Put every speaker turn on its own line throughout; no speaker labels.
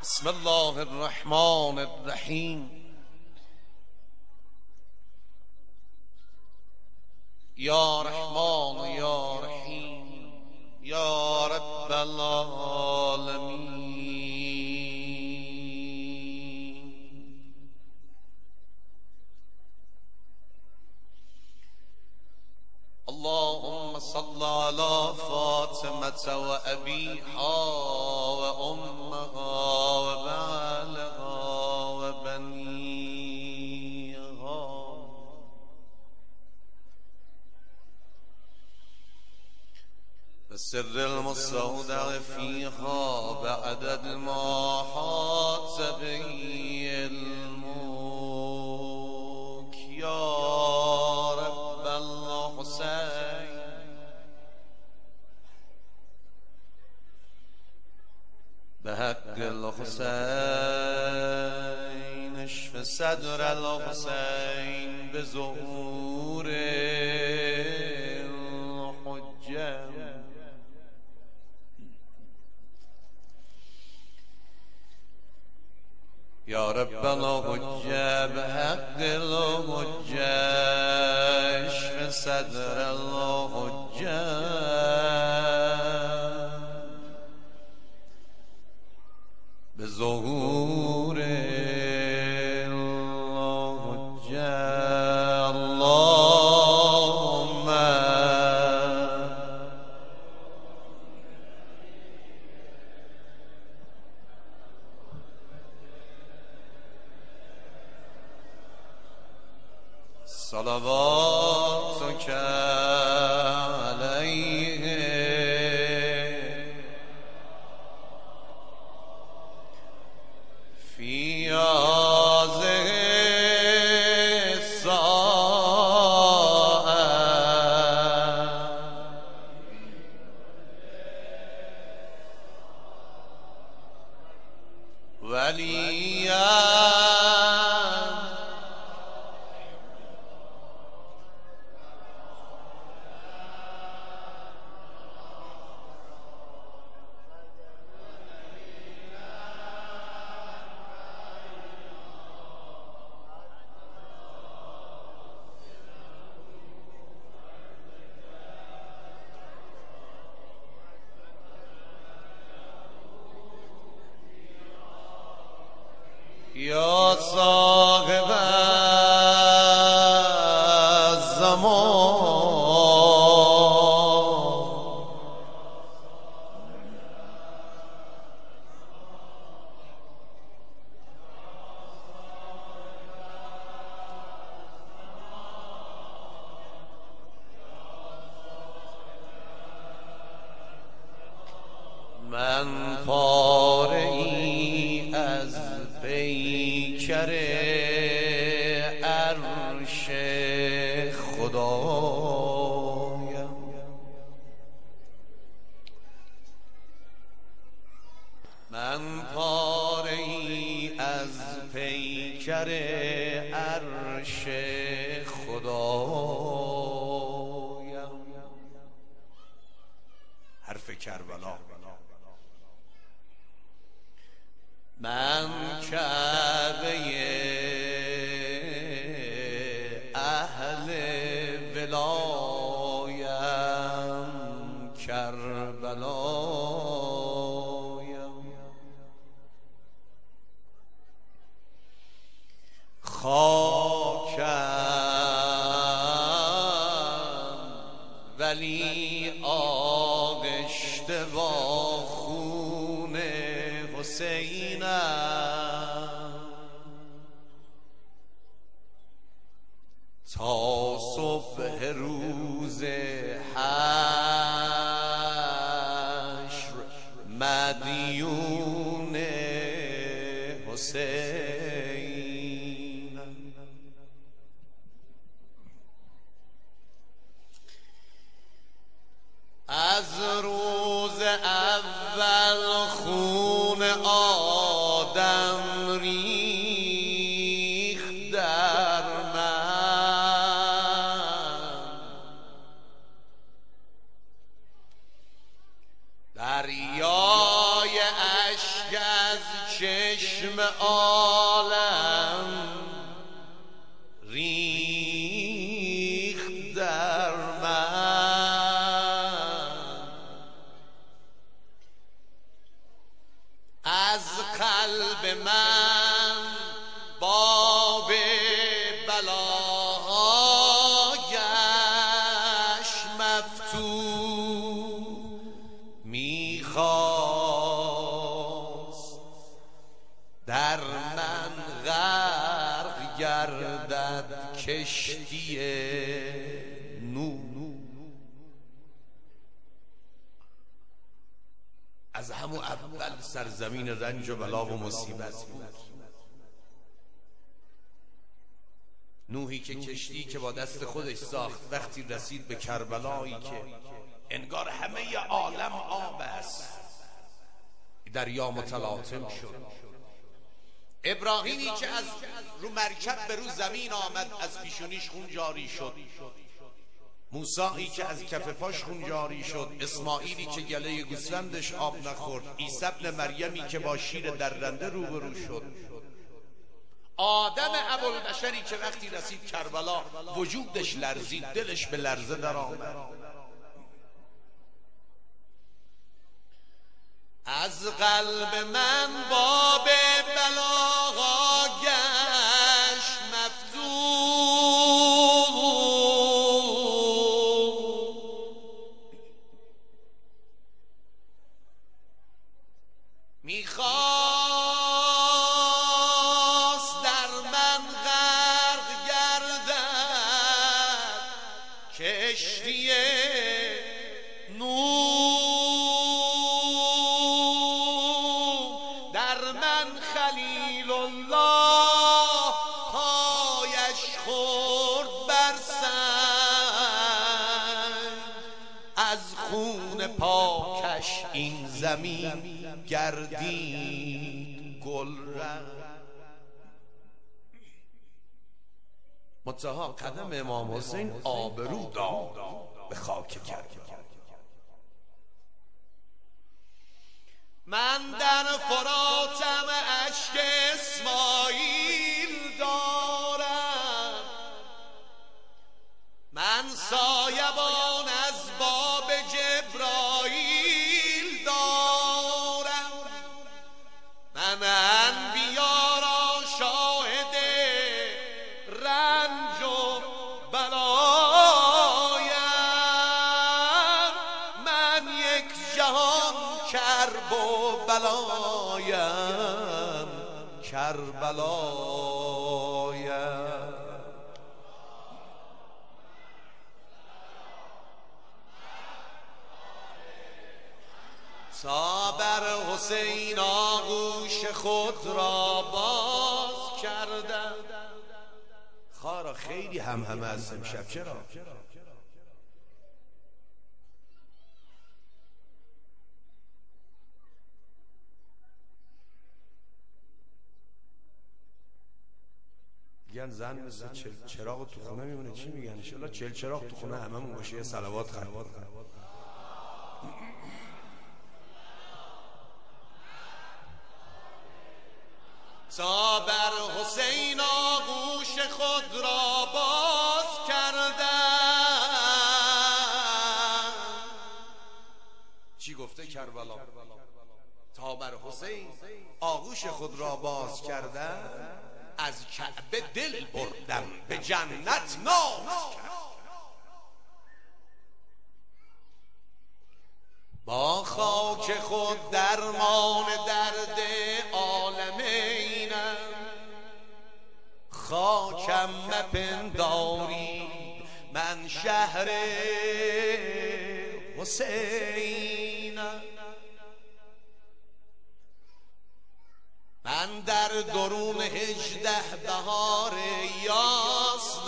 بسم الله الرحمن الرحیم. یا رحمان یا رحیم یا رب العالمین. اللهم صل على فاطمة وأبيها وأمها وبعلها وبنيها بسر المستودع فيها بعدد ما حاط به علمك يا رب الحسين. بحق الحسين اشف صدر الحسين بظهور الحجة. يا رب الحجة بحق الحجة اشف صدر الحجة بظهور الحجة. اللهم صلواتك عليه في هذه الساعة وليا يا صاحب الزمان من پاره‌ای از پیکر عرش خدایم. من پاره‌ای از پیکر عرش خدایم. حرف کربلا. من کعبه اهل ولایم کربلایم. خاکم ولی آغشته با خون حسینم. تا صبح روز حشر مدیون حسین. از روز اول خون آدم ریخت در من. دریای اشک از چشم عالم ریخت در من، از قلب من باب بلاهایش مفتوح میخواست در من غرق گردد کشتی نوح. از همون اول سرزمین رنج و بلا و مصیبت بود. نوحی که کشتی که با دست خودش ساخت وقتی رسید به کربلایی که انگار همه عالم آب است، دریا متلاطم شد. ابراهیمی که از رو مرکب به رو زمین آمد از پیشونیش خون جاری شد. موسیی که از کف پاش خون جاری شد. اسماعیلی که گله گوسفندش آب نخورد. عیسی ابن مریمی که با شیر درنده روبرو شد. آدم ابوالبشری که وقتی رسید کربلا وجودش لرزید، دلش به لرزه در آمد. از قلب من باب بلاغا گشت مفتوح، میخواست در من غرق گردد کشتی نوح، در من خلیل الله پایش خورد بر سنگ، از خون پاکش این زمین گردید گل رنگ. منتها قدم امام حسین آبرو داد به خاک کربلا. من در فراتم اشک اسماعیل دارم، من سایبان از باب جبرائیل دارم، من انبیا را شاهد رنج و بلایم، من یک جهان کرب و بلایم کربلایم. تا بر حسین آغوش خود را باز کردم. خارا خیلی همه از امشب چرا؟ میگن زن مثل چراغ تو خونه میمونه. چی میگن؟ انشالله چل چراغ تو خونه هممون باشه. یه صلوات خلوات کنه. تا بر حسین آغوش خود را باز کردم. چی گفته کربلا؟ تا بر حسین آغوش خود را باز کردم، از کعبه دل بردم به جنت ناز کردم. با خاک خود درمان درد عالمینم، خاکم مپنداری من شهر حسینم. من در درون 18 بهار یاس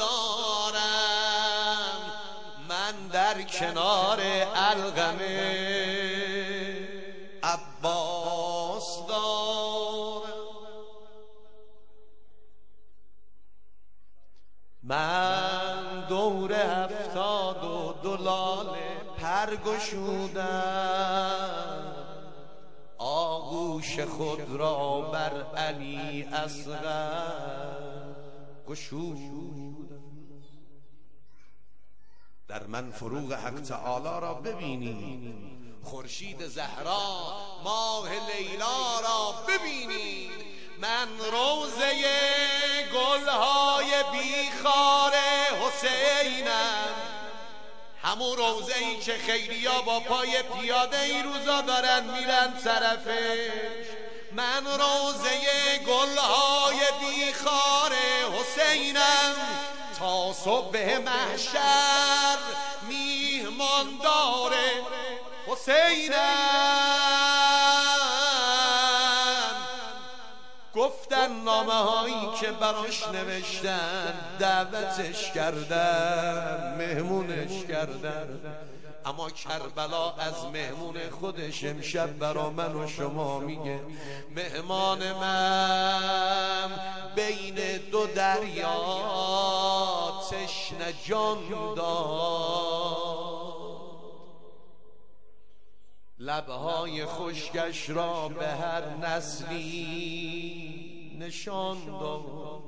دارم، من در کنار القم عباس دارم. من دور 72 لاله پر گشودم، آغوش گوش خود را بر علی اصغر گشود. در من فروغ حق تعالی را ببینید، خورشید زهرا ماه لیلا را ببینید. من روضه گلهای بیخار حسینم، همون روضه ای که خیریا با پای پیاده این روزا دارن میرن طرفش. من روضه گلهای بیخار حسینم، تا صبح محشر میهماندار حسینم. گفتن نامه هایی که براش نوشتن دعوتش کردن، مهمونش کردن، اما کربلا از مهمون خودش امشب برا من و شما میگه مهمان من بین دو دریا تشنه جان داد، لبهای خشکش را به هر نسلی نشان داد.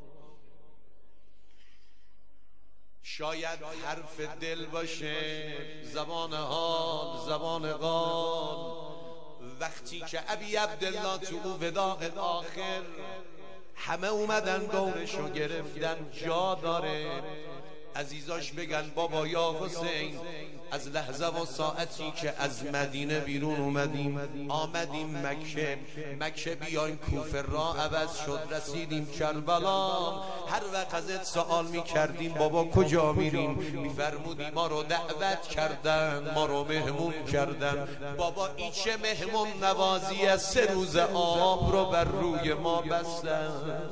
شاید حرف دل باشه، زبان حال، زبان قال. وقتی که ابی عبدالله تو وداع آخر همه اومدن دورشو گرفتن، جا داره عزیزاش بگن بابا یا حسین، از لحظه و ساعتی که از مدینه بیرون اومدیم آمدیم مکه بیایم کوفه را عوض شد، رسیدیم کربلا. هر وقت ازت سوال میکردیم بابا کجا میریم، میفرمودی ما رو دعوت کردن، ما رو مهمون کردن. بابا این چه مهمون نوازی از 3 روز آب رو بر روی ما بستن.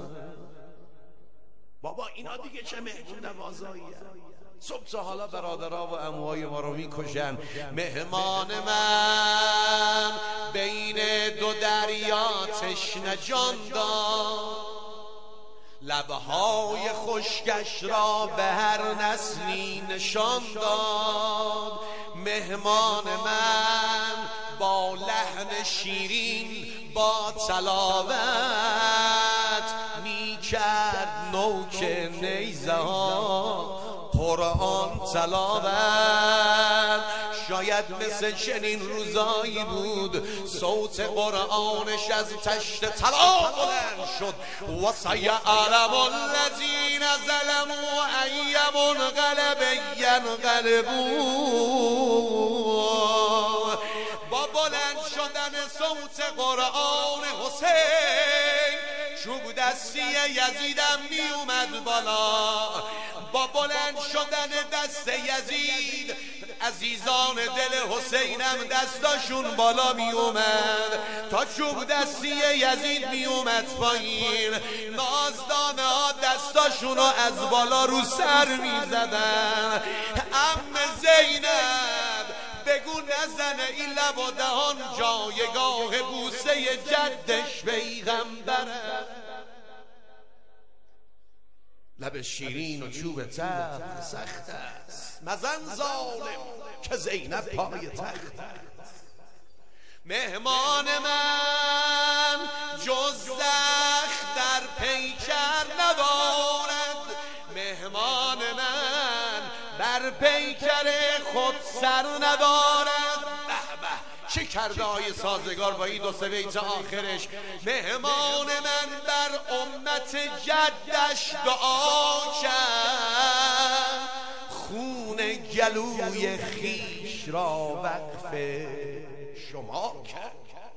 بابا اینا دیگه چه مهمون نوازاییه. صبح تا حالا برادرها و عموهای ما رو میکشن. مهمان من بین دو دریا تشنه جان داد، لبهای خشکش را به هر نسلی نشان داد. مهمان من با لحن شیرین با تلاوت میکرد نوک نیزه ها قرآن تلاوت. شاید مثل چنین روزایی بود صوت قرآنش از تشت طلا بلند شد. و سیعلم الذین ظلموا ای منقلب ینقلبون. با بلند شدن صوت قرآن حسین چوب دستی یزیدم می اومد بالا. با بلند شدن دست یزید عزیزان دل حسینم دستاشون بالا می اومد، تا چوب دستی یزید می اومد پایین. نازدانه ها دستاشون رو از بالا رو سر می زدن. عم زینب بگو نزنه این لب و دهان جایگاه بوسه جدش پیغمبره. لب شیرین و چوب تلخ سخت است، مزن ظالم که زینب پای تخت است. مهمان من جز زخم در پیکر ندارد، مهمان من بر پیکر خود سر ندارد. چه کرده های سازگار با این 2 بیت آخرش. مهمان من بر امت جدش دعا کرد، خون گلوی خیش را وقف شما کرد.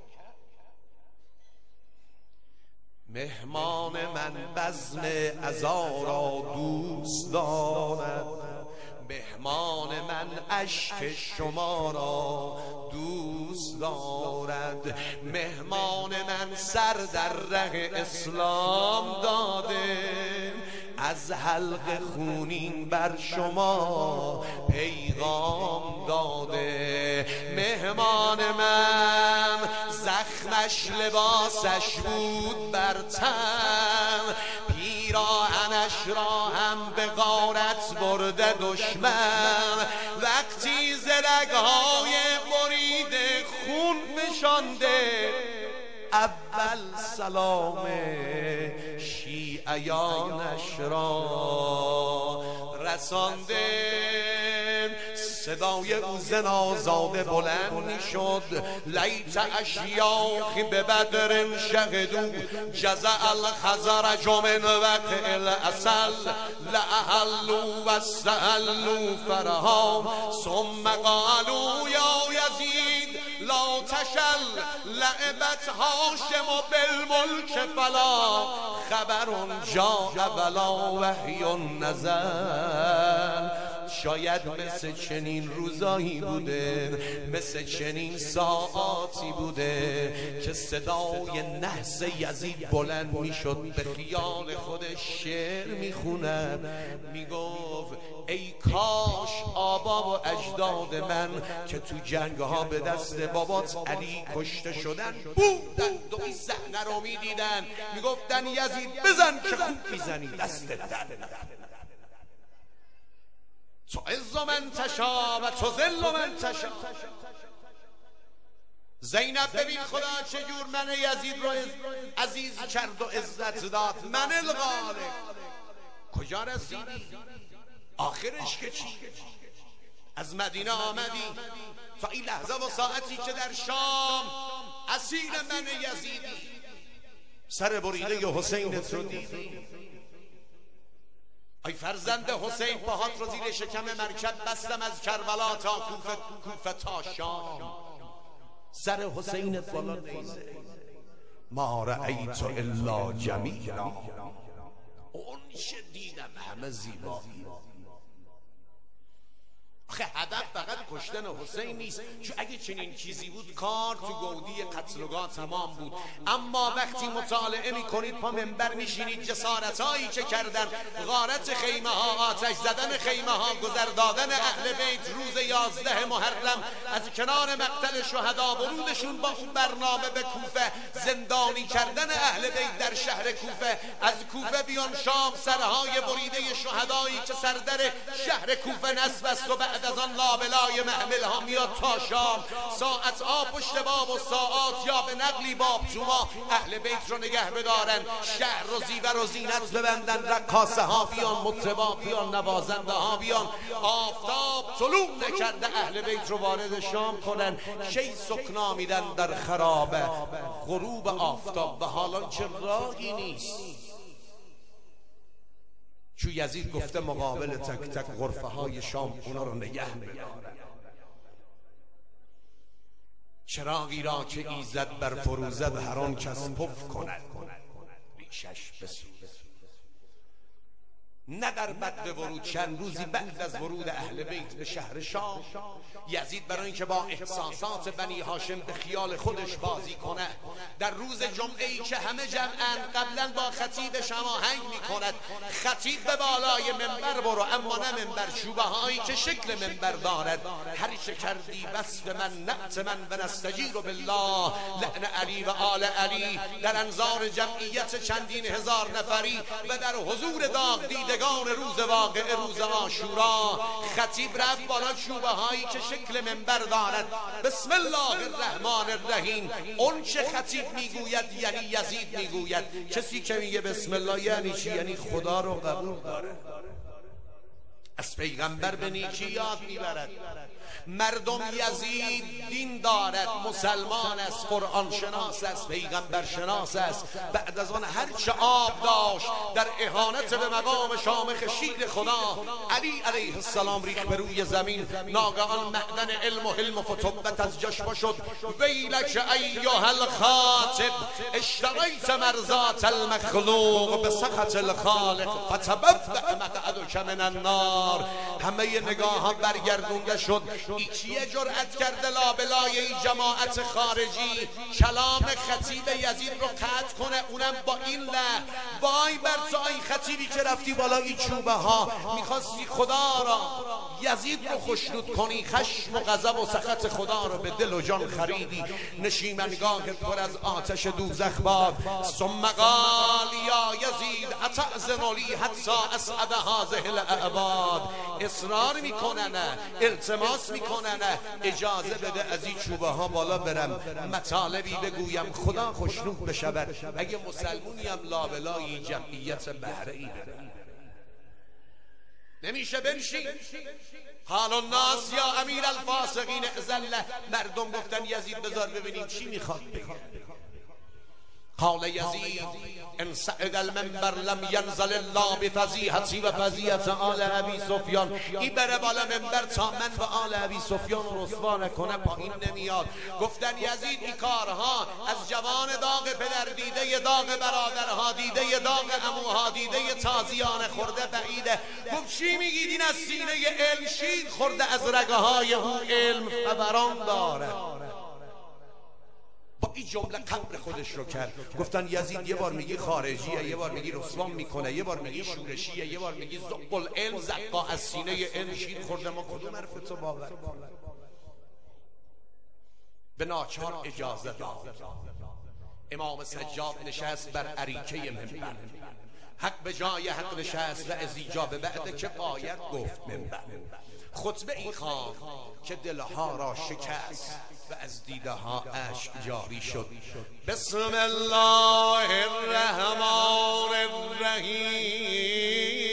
مهمان من بزم عزا را دوست دارد، مهمان من اشک شما را دوست دارد. مهمان من سر در ره اسلام داده، از حلق خونین بر شما پیغام داده. مهمان من زخمش لباسش بود بر تن، پیراهنش را هم به غارت برده دشمن. وقتی ز رگ‌های برید خون فشانده اول سلام شیعیانش را رسانده. صدای او زنازاده بلند می شد. لیت اشیاخی به بدر شهدو جزع الخزرج من وقع الاسل لأهلوا و استهلوا فرحام ثم قالوا یا یزید لا تشل لعبت هاشم بالملک فلا خبر جاء ولا وحی نزل. شاید مثل چنین روزایی بوده، مثل چنین ساعاتی بوده که صدای نحس یزید بلند میشد. به خیال خودش شعر میخوند، میگفت ای کاش آبا و اجداد من که تو جنگ ها به دست بابات علی کشته شدن بودن و این صحنه رو میدیدن، میگفتن یزید بزن که خوب میزنی، دست در تو عز من تشا و تو ذل من تشا. زینب ببین خدا چجور من یزید رو عزیز کرد و عزت داد. من الغالب. کجا رسیدی؟ آخرش که چی؟ از مدینه آمدی تا این لحظه و ساعتی که در شام اسیر من یزیدی، سر بریده حسینت رو دیدی. ای فرزند حسین، پاهات رو زیر شکم مرکب بستم از کربلا تا کوفه تا شام. سر حسینت بالا نیزه. ما رأیت الا جمیلا. اون چه دیدم همه زیبایی. آخه هدف فقط کشتن حسین نیست، چون اگه چنین چیزی بود کار تو گودی قتلگاه تمام بود. اما وقتی مطالعه میکنید پا منبر میشینید جسارتایی که کردن، غارت خیمه ها، آتش زدن خیمه ها، گذر دادن اهل بیت روز 11 محرم، از کنار مقتل شهدا ورودشون با اون برنامه به کوفه، زندانی کردن اهل بیت در شهر کوفه، از کوفه بیان شام، سرهای بریده شهدایی که سردر شهر کوفه نصب است و بعد از آن لابلای محمل ها میاد تا شام، ساعت پشت باب و ساعات یا به نقلی باب توما اهل بیت رو نگه بدارن، شهر رو زیور و زینت ببندن، رقاصه ها بیان، مطربا بیان، نوازنده ها بیان، آفتاب طلوع نکرده اهل بیت رو وارد شام کنن. کی سکنا میدن در خرابه غروب آفتاب و حالا چه راهی نیست. چون یزید گفته مقابل تک تک غرفه های شام اونا رو نگه می‌دارن. چراغی را که ایزد بر فروزد هر آن کس پف کند ریشش بسوزد. نه در بعد ورود، چند روزی بعد از ورود اهل بیت به شهر شام، یزید برای اینکه با احساسات بنی هاشم به خیال خودش بازی کنه، در روز جمعه ای که همه جمعن قبلا با خطیبش هماهنگ میکند، خطیب به بالای منبر برو، اما نه منبر، شوبه هایی که شکل منبر دارد. هر چه کردی وصف من، نعت من و نستجیر بالله، لعن علی و آل علی، در انظار جمعیت چندین هزار نفری و در حضور داغ دیدگان روز واقعه، روز عاشورا، خطیب رفت بالا چوبه هایی که شکل منبر دارد. بسم الله الرحمن الرحیم. اون چه خطیب میگوید یعنی یزید میگوید. کسی که میگه بسم الله یعنی چی؟ یعنی خدا رو قبول داره، از پیغمبر به نیکی یاد میبرد. مردم یزید دین دارد، مسلمان است، قرآن شناس است، پیغمبر شناس است. بعد از آن هرچه آب داشت در اهانت به مقام شامخ شیر خدا، علی علیه السلام ریخت به روی زمین. ناگهان معدن علم و حلم و فتوبت از جشن شد. ویلک ایها الخاطب اشتریت مرضات المخلوق به سخط الخالق فتبوأ مقعدک من النار. همه نگاه ها برگردونده شد. یه جرأت کرده لابلای این جماعت خارجی کلام خطیب یزید رو قطع کنه، اونم با این لحن. وای بر تو این خطیبی که رفتی بالای چوبه ها، میخواستی خدا را، یزید رو خوشنود کنی، خشم و غضب و سخط خدا رو به دل و جان خریدی. نشیمنگاهت پر از آتش دوزخ باد. ثم قال یا یزید اتأذن لی حتی اسعد هذه الاعباد. اصرار میکنن، التماس میکنن اجازه بده از این چوبه ها بالا برم مطالبی بگویم خدا خوشنود بشود. اگه مسلمونیم لابلای جمعیت بهره ای داره نمیشه بنشین. حال الناس یا امیر الفاسقین ازله. مردم گفتن یزید بذار ببینیم چی میخواد بگه. قال یزید ان صعد المنبر لم ینزل الله بفضیحتی و فضیحت آل ابی سفیان. این بره بالا منبر تا من و آل ابی سفیان رو رسوا نکنه پایین نمیاد. گفتن یزید این کارها از جوان داغ پدر دیده ی داغ برادرها دیده ی داغ عموها دیده ی تازیان خورده بعیده. گفت چی میگید این از سینه علم شید خورده از رگه های اون علم فوران داره. با این جمله قبر خودش رو کرد. گفتن یزید یه بار میگی خارجیه یه بار میگی رسوا میکنه یه بار میگی شورشیه یه بار میگی زق العلم زقا از سینه علم شید خورده. ما کدوم حرف تو باور کنیم؟ به ناچار اجازه داد. امام سجاد نشست بر اریکه منبر. حق به جای حق نشست و از ایجاب بعد که آیت گفت منبر. خطبه ای خواند که دلها را شکست و از دیده ها اشک جاری شد. بسم الله الرحمن الرحیم.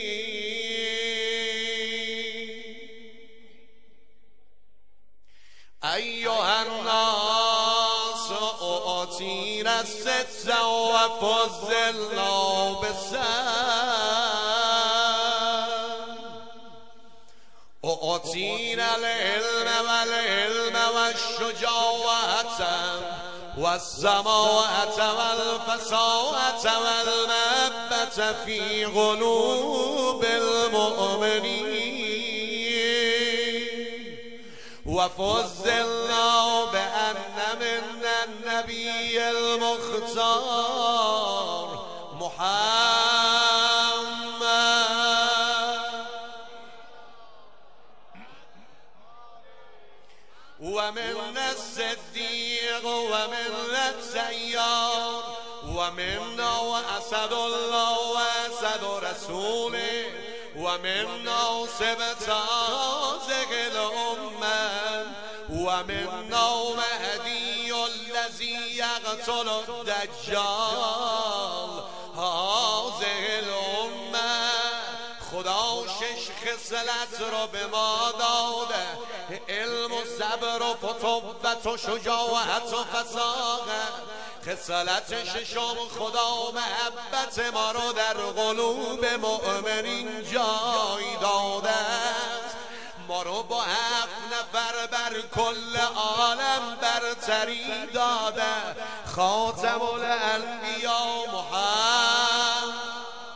ایها الناس اعطینا الست و فضلنا بالسن. اعطینا العلم والعلم والشجاعة والسماعة والفصاحة والمحبة في قلوب المؤمنين وفضلنا بأن من النبي المختار ومن الصديق ومن السيار ومنا وأسد الله وأسد رسوله ومنا سبتازق الأمة ومنا مهدي الذي يقتل الدجال هذه الأمة. خدا شش خصلت رو به ما داده: علم و صبر و فتوت و شجاعت و فصاحت. خصلت ششم خدا محبت ما رو در قلوب مؤمنین جای داده است. ما رو با 7 نفر بر کل عالم برتری داده. خاتم الانبیا محمد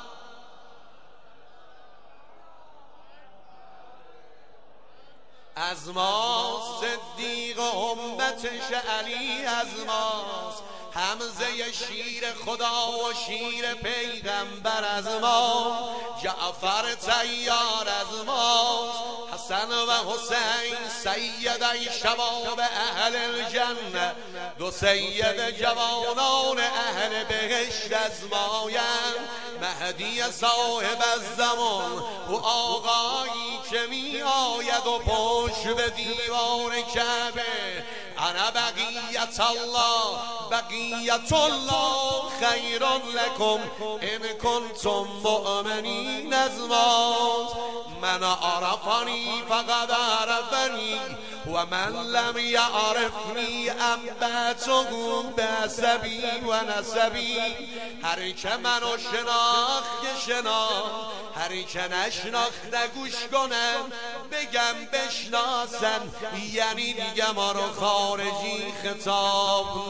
از ما، صدیق امتش علی از ماست، حمزه شیر خدا و شیر پیغمبر از ما، جعفر طیار از ماست، حسن و حسین سیدی شباب اهل الجنه، 2 سید جوانان اهل بهشت از مایند. مهدی صاحب الزمان و آقایی که می آید و پشت به دیوار کعبه. انا بقیت الله بقیت الله خیر لکم ان کنتم مؤمنین از ماست. من عرفنی فقد عرفنی و من لم یعرفنی انبته بعصبی و نسبی. هر که منو شناخت هر که نشناخت گوش کنم بگم بشناسن، یعنی دیگه ما رو خارجی خطاب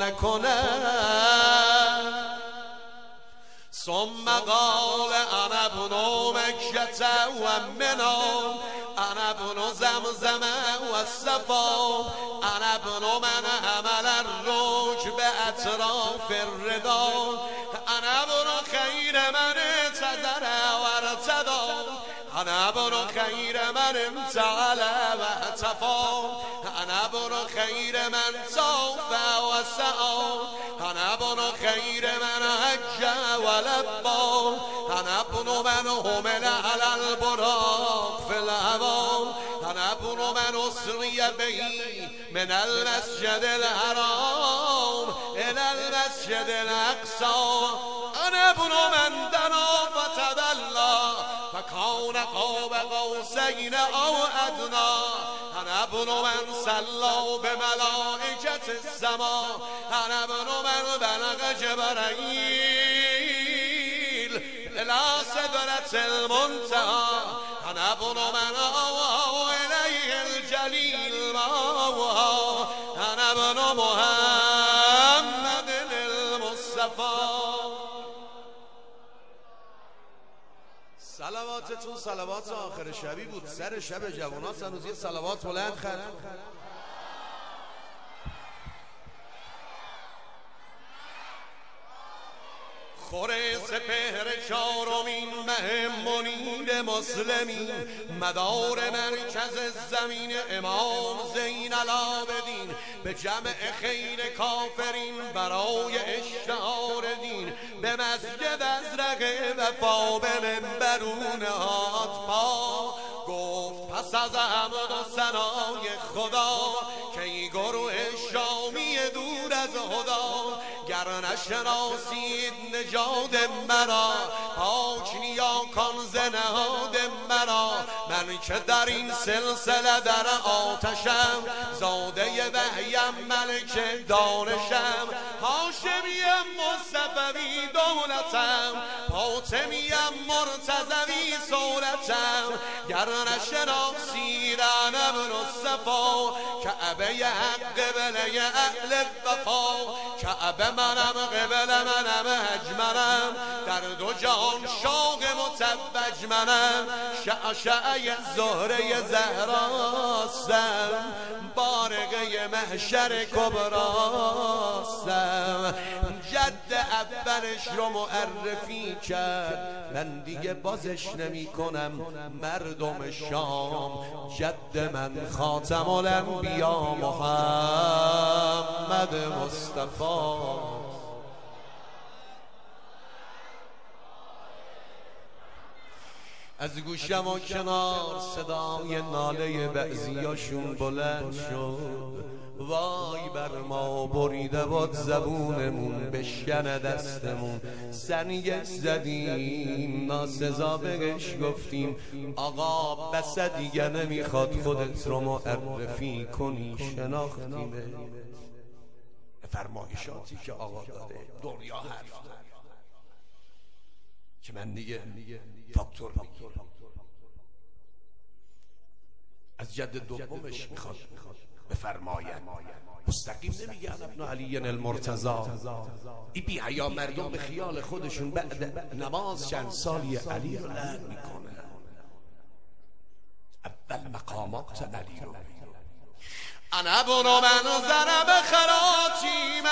نکنن. ثم قال انا ابن مکة و منا، انا ابن زمزم و صفا، انا ابن من حمل الرکب اطراف الردا، انا ابن خیر من اعتذر و ارتدا، انا ابن خیر من امتعل و اتفا، انا ابن خیر من صاف و سعا، انا ابن خیر من حج و لبا، انا ابن من حمل علی البراق فی الهوا، انا ابن من اسر يديه من المسجد الحرام إلى المسجد الأقصى أنا ابن من دنا فتدلى فكان قاب قوسين أو أدنى أنا ابن من صلى بملائكة السماء أنا ابن من بلغ جبريل إلى سدرة المنتهى أنا ابن من أوى إليه الجليل مأوى أنا ابن محمد المصطفى. صلواتتون صلوات آخر شبی بود. سر شب جوانات هنوز یه صلوات بلند خرد. خوره سپهر چارمین مه منیر مسلمین مدار مرکز زمین امام زین العابدین به جمع خیر کافرین برای اشتهار دین به مسجد ازرق وفا به منبرون هات پا گفت پس از حمد و ثنای خدا که ای گروه شامی دور از خدا گر نشناسید نژاد مرا پاک نیاکان ز نهاد مرا من که در این سلسله در آتشم زاده وحیم ملک دانشم هاشمیم مصطفوی دولتم فاطمیم مرتضوی صورتم گر نشناسید انا ابن الصفا کعبه حق قبله اهل وفا کعبه منم قبله منم اجمنم در دو جهان شاق متوج منم شعشعه زهره زهراستم بارقه محشر کبراستم جد اولش رو معرفی کرد من دیگه بازش نمی کنم مردم شام جد من خاتم الانبیا محمد مصطفی. از گوشم و کنار صدای ناله بعضیاشون بلند شد وای بر ما بریده بود زبونمون بشکنه دستمون سنگش زدیم ناسزا بهش گفتیم آقا بس دیگه نمیخواد خودت رو معرفی کنی شناختیمه. فرمایشاتی که آقا داده دنیا حرف داره که من دیگه فاکتور میگیرم از جد دومش میخواد بفرماید مستقیم نمیگه ابن علی المرتضی. این بی حیا مردم به خیال خودشون بعد نماز چند سالی علی رو لعن میکنه. اول مقامات علی رو انا ابن من ضرب خراتیم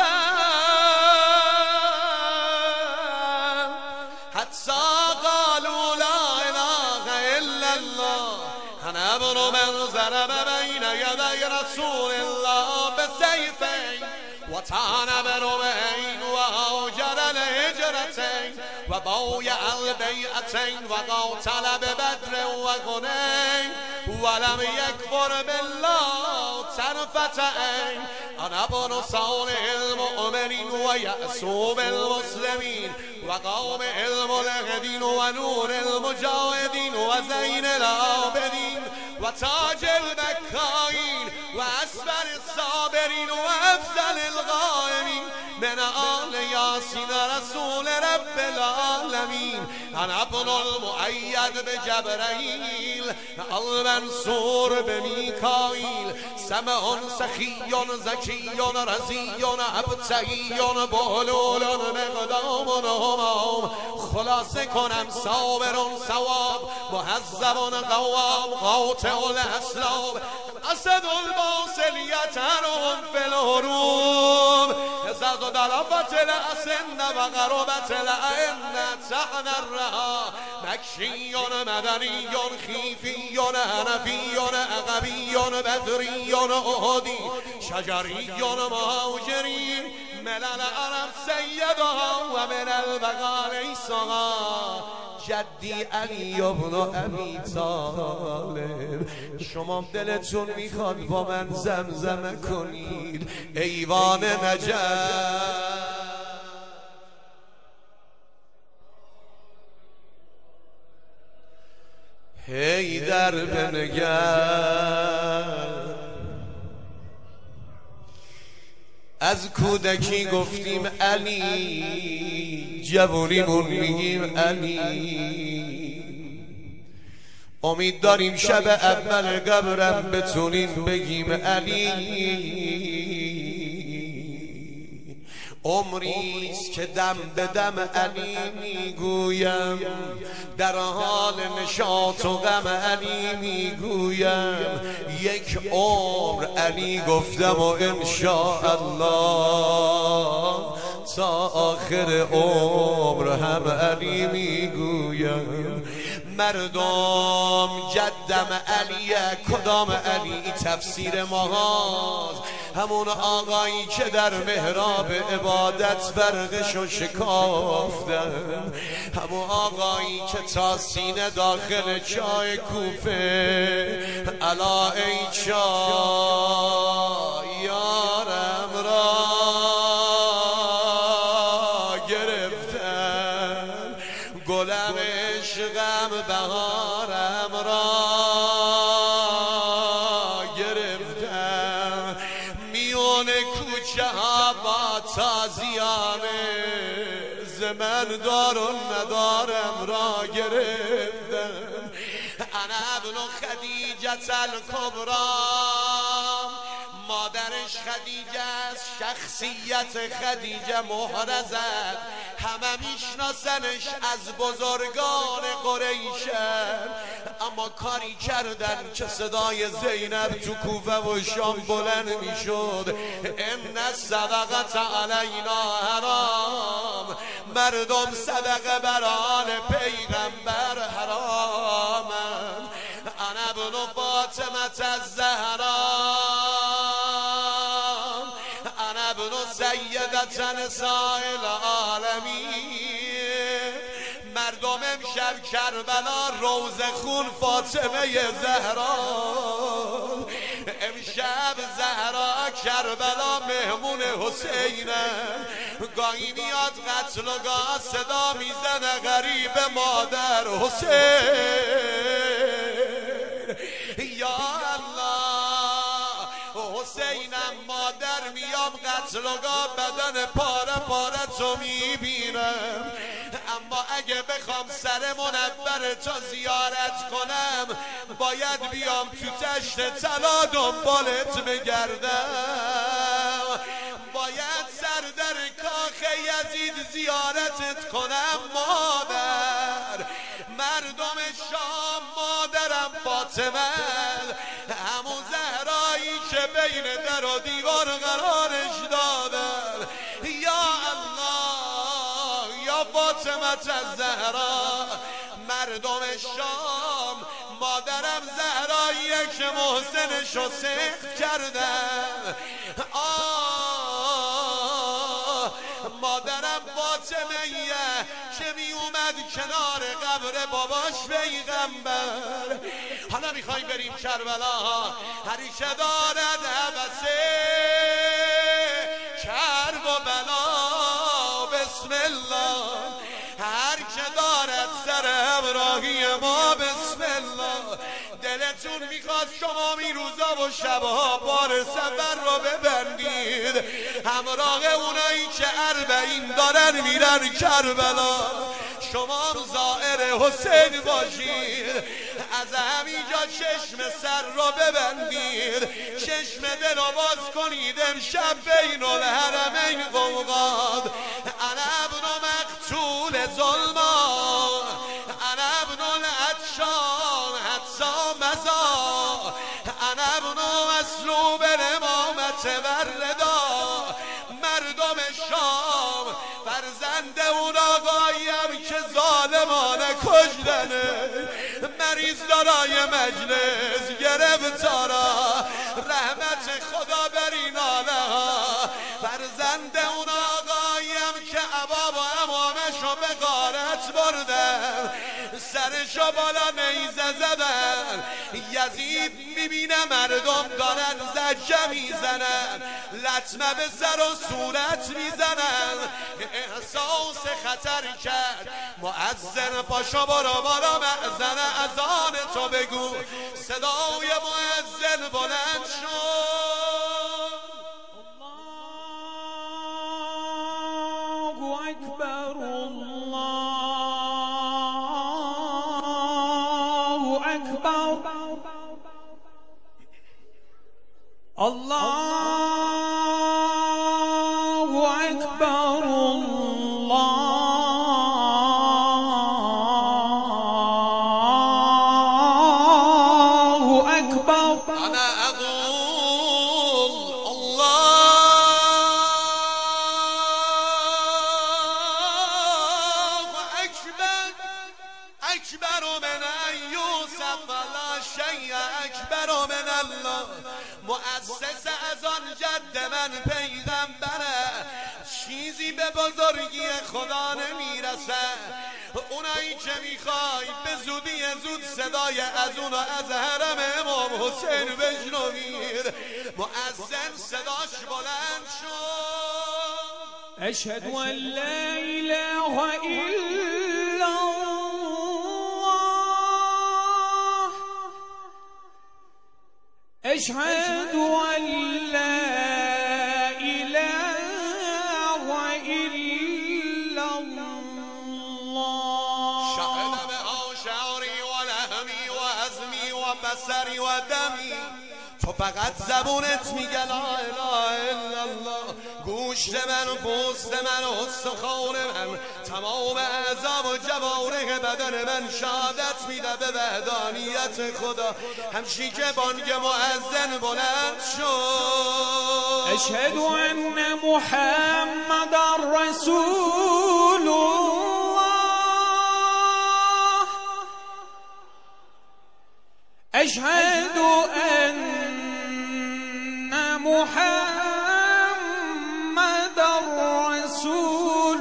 الخيل حتى قالوا لا اله الا الله انا ابن من ضرب بين يدي رسول الله بسيفين وطعن بروين وهاجر الهجرتين وبايع البيعتين وقاتل ببدر وحنين ولم يكفر بالله طرفة عين انا ابن صالح المؤمنين ويأسوب المسلمين وقوم الملحدين ونور المجاهدين وزين العابدين وتاج البكائين وأسفل الصابرين وأفضل الغائبين من آل ياسين رسول رب العالمين أنا ابن المؤيد بجبرائيل المنصور بميكائيل سمع سخي زكي رزي ابتهي بهلول مقدام همام خلاصه کنم صابر ثواب مهذب قوام قاطع الاسلام اسد الباصلیت هم فی الحروب زد دلفت الاسن و غربت الائنه تحن الرها مکشیون مدنیون خیفیون حنفیون عقبیون بدریون احدی شجریون مهاجرین ملل عرب سیدها و من البقال ایساها جدی علی ابن ابی طالب، شما دلتون میخواد با من زمزمه کنید ایوان نجف. حیدر بنگر از کودکی گفتیم علی، جوونیمون میگیم علی، امید داریم شب اول قبرم بتونیم بگیم علی. عمریست که دم به دم علی میگویم، در حال نشاط و غم علی میگویم، یک عمر علی گفتم و انشاءالله تا آخر عمر هم علی میگویم. مردم جدم علیه، کدام علی؟ تفسیر ماهاست، همون آقایی که در محراب عبادت برقشو شکافتن، همون آقایی که تا سینه داخل چای کوفه الا ای چای یارم را گرفتن، گلم عشقم بهارم را گرفتن، میون کوچه ها با تازیانه زمن دار و ندارم را گرفتن. انا ابن خدیجه الکبری، مادرش خدیجه است، شخصیت خدیجه محرزد، همه میشناسنش از بزرگان قریشن، اما کاری کردن که صدای زینب تو کوفه و شام بلند میشد، ان الصدقه علینا حرام، مردم صدقه بر آل پیغمبر حرامن. انا ابن فاطمه الزهرا، انا ابن سیدة نساء العالمین، مردم امشب کربلا روزه خون فاطمه زهرا، امشب زهرا کربلا مهمون حسینم، گاهی میاد قتل و گاه صدا میزنه غریب مادر حسین. یا الله حسینم مادر میام قتل و گاه بدن پاره پاره تو میبینم، اما اگه بخوام سر منور تو زیارت کنم باید بیام تو تشت طلا دنبالت بگردم، باید سر در کاخ یزید زیارتت کنم مادر. مردم شام مادرم فاطمه، همون زهرایی که بین در و دیوار قرارش دادن، یا الله یا فاطمه الزهرا، مردم شام مادرم زهراییه که محسنشو سخت کردن، مادرم فاطمه‌ایه که می اومد کنار قبر باباش پیغمبر. حالا میخوای بریم کربلا، هری که دارد عبسه کرب و بلا بسم الله، هر که دارد سر همراهی ما بسم الله. دلتون میخواد شما می روزا و شبها بار سفر رو ببندید همراه اونایی که 40 دارن میرن کربلا، شما زائر حسین باشید، از همینجا چشم سر رو ببندید، چشم دل رو باز کنید، امشب بین الحرمین قوقاد. انا ابن مقتول ظلمان، انا ابن العطشان حتی مزا، انا ابن مسلوب الامامت وردا. مردم شام فرزند اون آقاییم که ظالمانه کشتنه، مریض دارای مجلس گرفتارا، رحمت خدا بر این آله ها. فرزند اون آقاییم که عبا با امامش جانشو به غارت بردن، سرشو بالا نیزه زدن. یزید میبینه مردم دارن زجه میزنن، لطمه به سر و صورت میزنن. احساس خطر کرد، مؤذن پاشو برو بالا مأذن اذان تو بگو. صدای مؤذن بلند شد،
الله اکبر الله اکبر الله اکبر الله اکبر.
انا اقول الله اکبر، اکبر من یوسف ولا شیء اکبر من الله. مؤسس از آن جد من پیغمبره، چیزی به بزرگی خدا نمیرسه. اونایی که میخوای به زودی زود صدای از اونو از حرم امام حسین بشنوید. مؤذن صداش بلند شد،
اشهد ان لا اله الا الله، اشهد ان لا اله الا الله.
شهد بها شعری و لحمی و عظمی و بصری و دمی. تو فقط زبونت میگه لا اله الا الله. گوشت من، پوست من، استخوان من، تمام اعضا و جوارح بدن من شهادت میده به وحدانیت خدا. همچی که بانگ مؤذن بلند شد،
اشهد ان محمد رسول الله، اشهد ان محمد رسول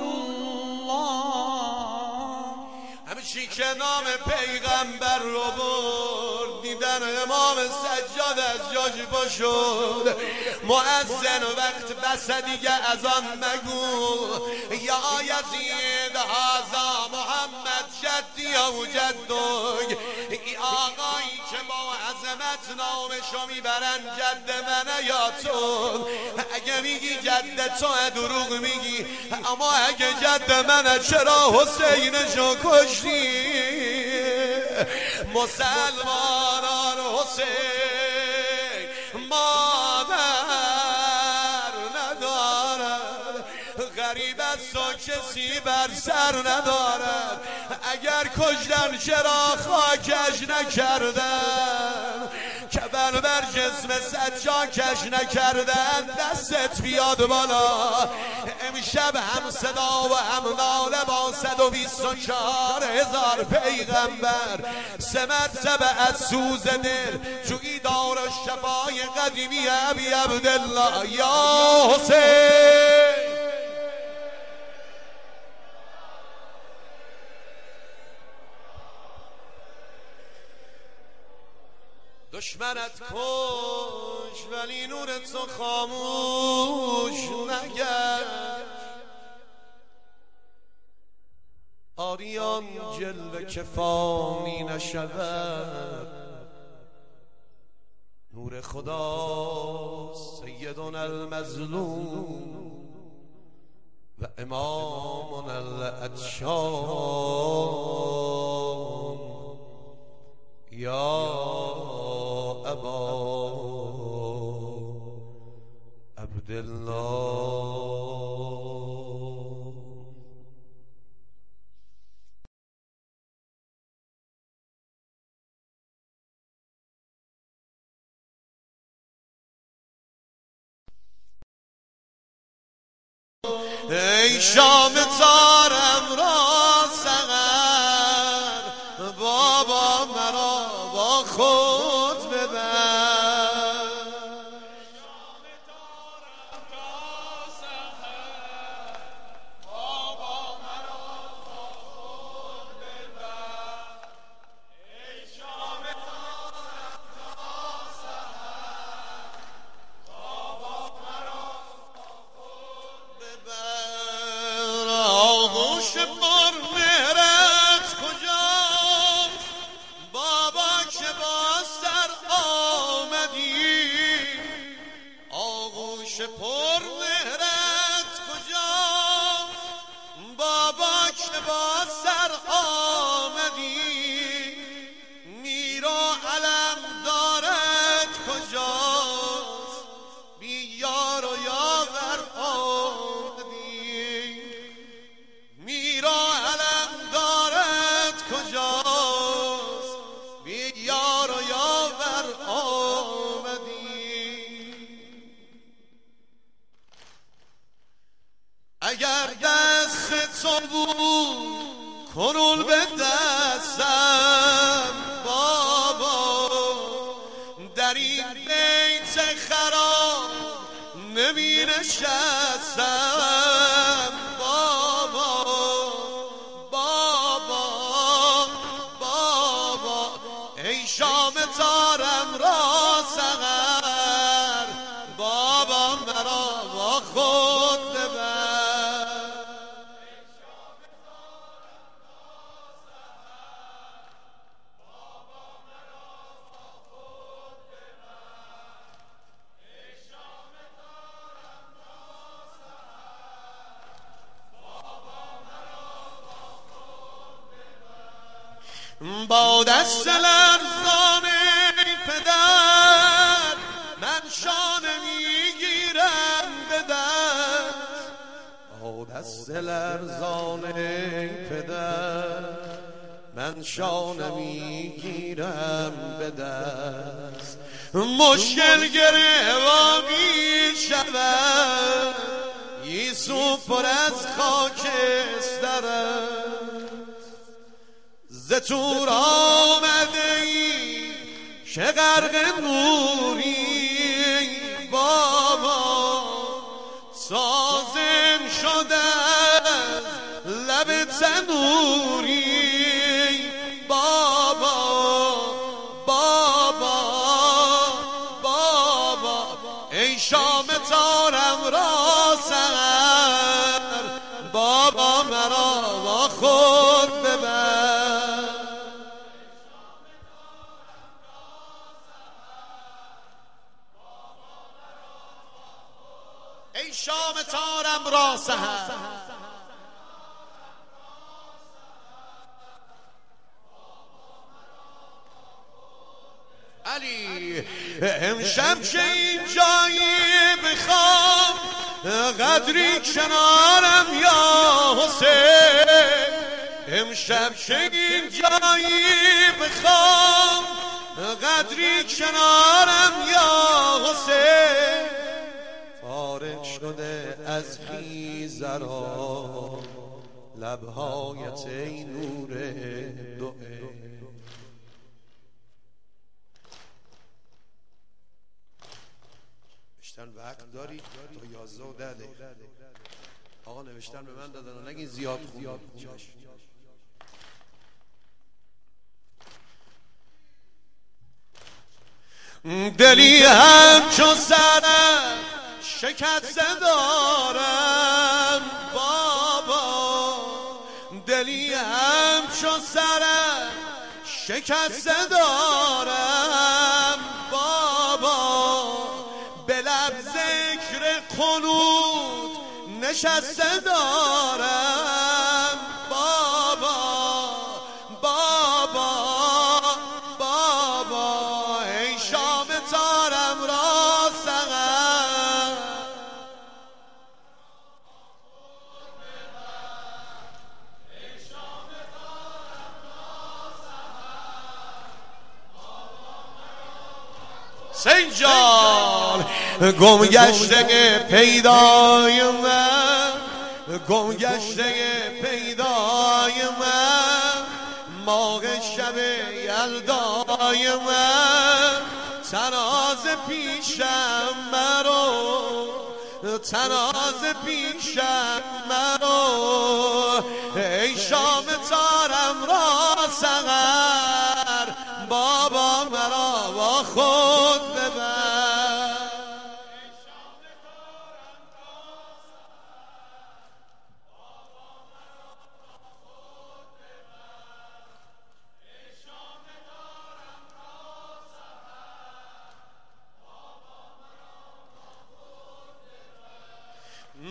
الله.
همچی که نام پیغمبر رو برد، دیدن امام سجاد از جاش پا شد. مؤذن وقت بس دیگه از آن مگو، یا یزید هذا محمد جدی و جدک. ای آقایی که با عظمت نامشو میبرن جد منه یا تو. اگه میگی جد تو دروغ میگی، اما اگه جد منه چرا حسینشو کشتی؟ مسلمانان حسین مادر ندارد، غریب است و کسی بر سر ندارد. اگر کشتن چرا خاکش نکردن؟ که بر جسم سجاکش نکردن. دستت بیاد بالا، امشب هم صدا و هم ناله با 124,000 پیغمبر. سه مرتبه از سوز دل جویی دار شفای قدیمی ابی عبدالله یا حسین. دشمنت کش ولی نور تو خاموش نگشت. آریان جلوه که فانی نشود، نور خدا سیدنا المظلوم و امامنا الاتشام یا ابا عبدالله. ای شام تارم را سحر، بابا مرا با خود ببر. شام تارم را سحر، بابا مرا
آغوش پر مهرت کجاست بابا که با سر آمدی آغوش پر مهرت کجاست بابا که با سر آمدی میرا علم دارد کجاست بی یار و یاور آمدی میرا علم دارد کجاست بی یار و یاور آمدی اگر دست تو بود کنون به دستم بابا در این بیت خراب نمی نشستم بابا بابا بابا ای شام تارم را سحر بابا مرا با خود ببر با دست لرزان پدر من شانه میگیرم به دست با دست لرزان پدر من شانه میگیرم به دست مشکل گریوانی شود یسوع پر از خاکسترم ز تور آمده ای که غرق نوری بابا سازم شده از لب تنوری بابا بابا بابا ای شام تارم را سحر بابا مرا با خود ببر ای شام تارم را سحر علی امشب که این جایی بخوام قدری کنارم یا حسین امشب که این جایی بخوام قدری کنارم یا حسین فارغ شده از خیزرا لبهایت ای نور دوئه نوشتن وقت داری تا 11 و 10 دقیقه آقا نوشتن به من دادن و نگین زیاد خوندن دلی همچون سرم شکسته دارم بابا دلی همچون سرم شکسته دارم بابا به لب ذکر قنوت نشسته دارم بابا بابا بابا ای شام تارم را سحر سنجان گم گشته پیدای من گم گشته پیدای من ماه شب یلدای من تناز پیشم مرو تناز پیشم مرو ای شام تارم را سحر بابا مرا با خود ببر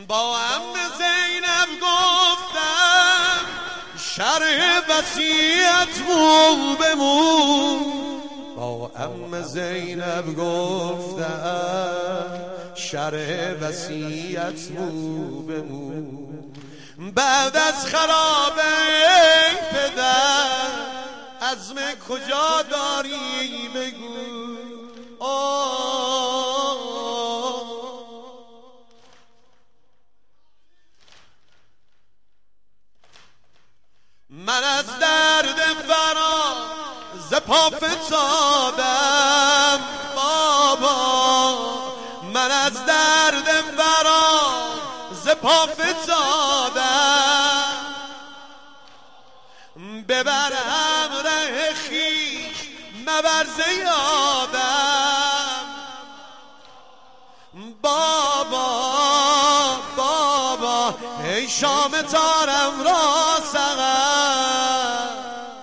با عم زینب گفتم شرح وصیت مو بمون، با عم زینب گفتم شرح وصیت مو بمون. بعد از خرابه پدر عزم کجا داری بگو. من از درد فرا ز پا فتادم بابا، من از درد فرا ز پا فتادم، ببرم ره خویش مبر ز یادم. بابا بابا ای شام تارم را سقم،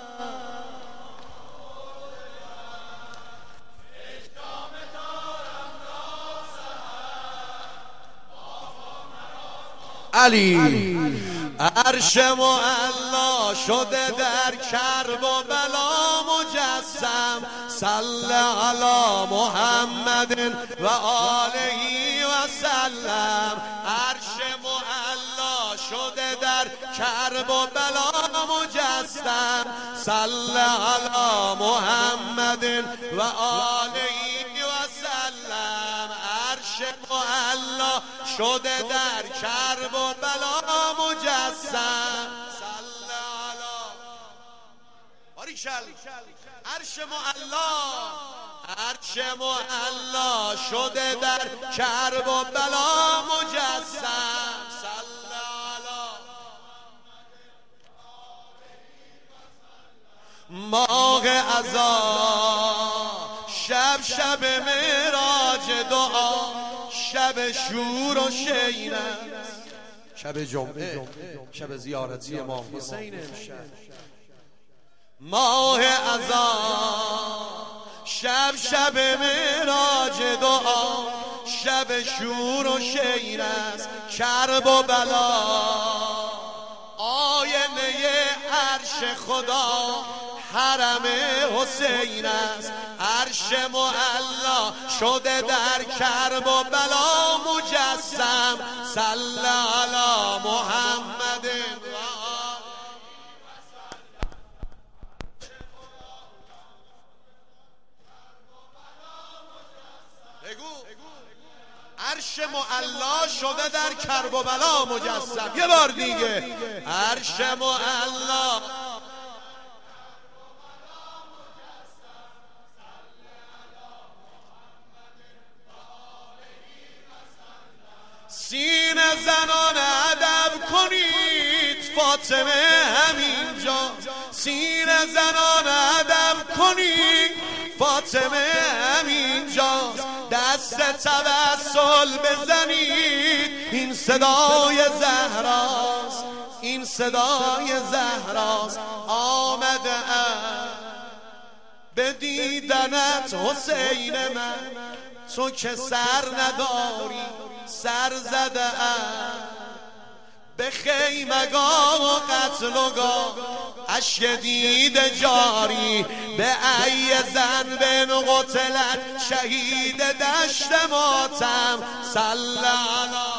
علی عرش معلا شده در کرب و بلا مجسم، صل علی محمد و آله و سلم. عرش معلا شده در کرب و بلا مجسم، صل علی محمد و آله و سلم. عرش معلا شده در کرب و بلا مجسم، صل علی باریکل. عرش معلا، عرش معلا شده در کرب و بلا مجسم، صل علی ماه عزا شب شب معراج دعا، شب شور و شین است، شب جمعه شب زیارتی امام حسین امشب. ماه عزا شب شب معراج دعا، شب شور و شین است، کرب و بلا آینه عرش خدا حرم حسین است. عرش معلا شده در کرب و بلا مجسم، صل علی محمد. عرش معلا شده در کرب و بلا مجسم. یه بار دیگه، عرش معلا سینه زنان ادب کنید، فاطمه همینجا. سینه زنان ادب کنید، فاطمه همینجاست. دست توسل بزنید، این صدای زهراست، این صدای زهراست. آمده به دیدنت حسین من، تو که سر نداری سر زده به خیمگاه و قتلگاه، اشک دیده جاری به ای زنب قتلت شهید دشت ماتم، صل علی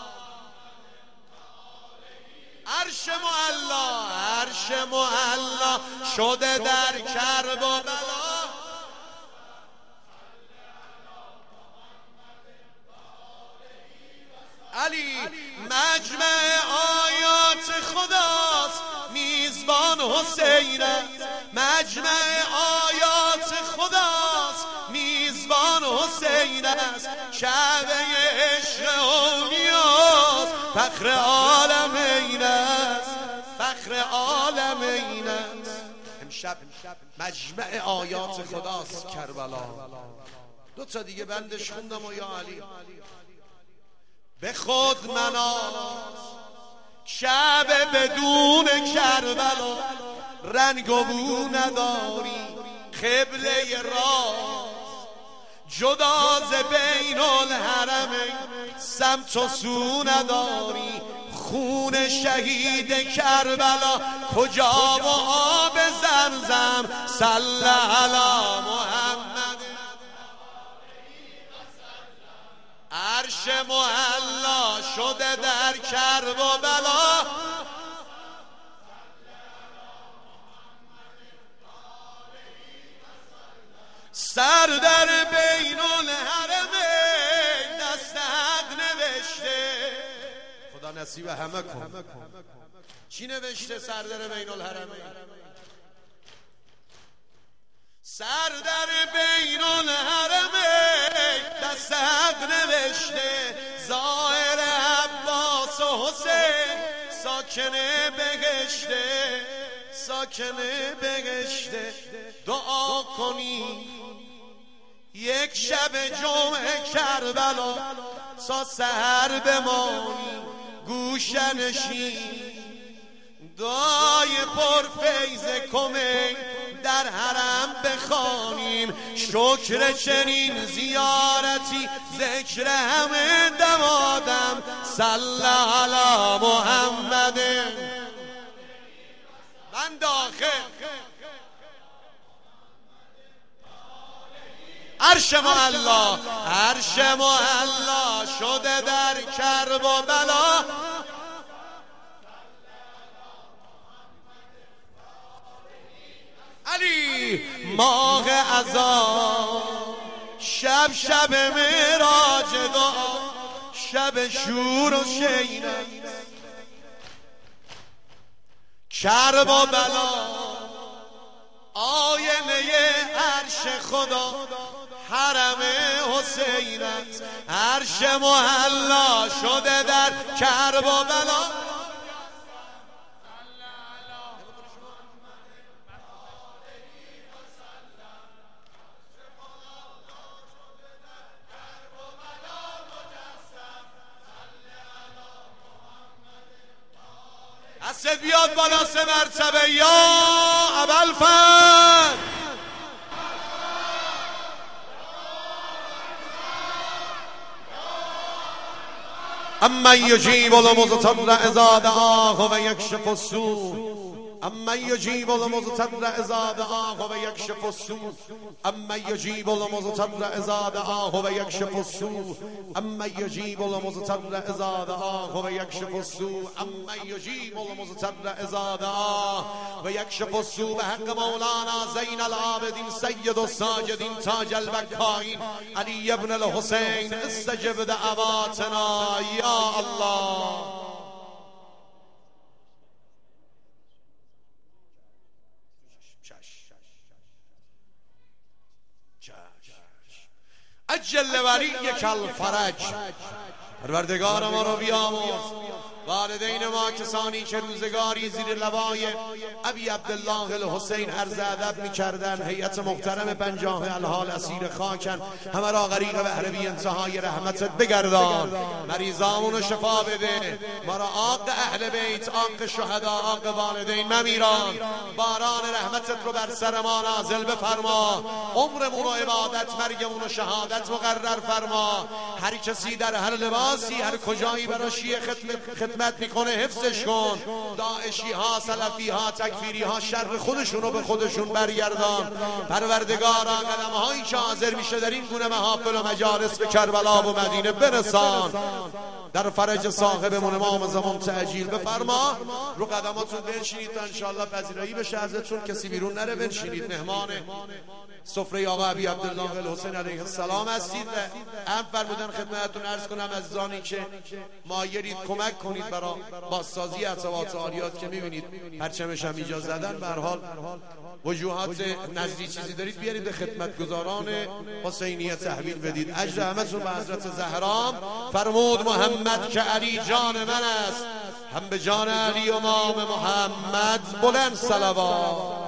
عرش معلا. عرش معلا شده در کرب و بلا، علی مجمع آیات خداست، میزبان حسین است. مجمع آیات خداست، میزبان حسین است. کعبه عشق اولیاست، فخر عالمین است، فخر عالمین است. امشب مجمع آیات خداست کربلا. دو تا دیگه بندش خوندم و یا علی به خود مناز شب بدون کربلا، رنگ و بو نداری قبله راست، جدا ز بین الحرمین سمت و سو نداری، خون شهید کربلا کجا و آب زمزم، صلی علی محمد. عرش معلا شده در کرب و بلا، سر در بین الحرمین دست حق نوشته. خدا نصیب همه کن. چی نوشته سر در بین الحرمین؟ سر در بین الحرمین دست حق نوشته، ظاهر عباس و حسین ساکنه بهشته، ساکنه بهشته. دعا کنی یک شب جمعه کربلا تا سحر بمانی گوشنشین، دعای پرفیض کمین در حرم بخوانیم. شکر چنین زیارتی ذکر همه دمادم، صلی علی محمد. من داخل عرش معلا، عرش معلا شده در کرب و بلا، علی ماه عذاب، شب شب معراج دعا، شب شور و شینت، کرب و بلا آینه عرش خدا، حرم حسینت. عرش معلا شده در کرب و بلا، دست بیاد بالا سه مرتبه یا ابوالفضل. اما یجیب المضطر اذا دعاه و یکشف السوء، اما یجیب المضطر اذا دعاه و یکشف السوء، اما یجیب المضطر اذا دعاه و یکشف السوء، اما یجیب المضطر اذا دعاه و یکشف السوء، اما یجیب المضطر اذا دعاه و یکشف السوء. به حق مولانا زین العابدین سید الساجدین تاج البکائین علی ابن الحسین استجب دعواتنا یا الله. عجل ولیک الفرج. پروردگار ما رو بیامرز. والدین ما کسانی که روزگاری زیر لوای ابی عبدالله الحسین عرض ادب می‌کردند، هیئت محترم پنجاه الحال اسیر خاکن، همه را غریق بحر بی انتهای رحمتت بگردان، مریضامون رو شفا بده، ما را عاق اهل بیت، عاق شهدا، عاق والدین ممیران، باران رحمتت رو بر سر ما نازل بفرما، عمرمون و عبادت، مرگمون و شهادت مقرر فرما. هر کسی در هر لباسی هر کجایی برای شیعه خدمت میکنه حفظش کن. داعشی ها، سلفی ها، تکفیری ها شر خودشونو به خودشون برگردان. پروردگارا قدم هایی که حاضر میشه در این گونه محافل و مجالس به کربلا و مدینه برسان. در فرج صاحبمون امام زمان تعجیل بفرما. رو قدماتون بنشینید تا انشاءالله پذیرایی بشه ازتون، کسی بیرون نره، بنشینید. مهمان سفره آقا ابی عبدالله الحسین علیه السلام هستید و هم فرمودن خدمتتون عرض کنم عزیزانی که مایلید کمک کنید برای بازسازی اطوات عالیات که میبینید پرچمش هم ایجاد زدن. به هر حال وجوهات نزدی چیزی دارید بیارید به خدمتگزاران حسینیه تحویل بدید. اجر همتون به حضرت زهرام. فرمود محمد که علی جان من است، هم به جان علی امام محمد بلند صلوات.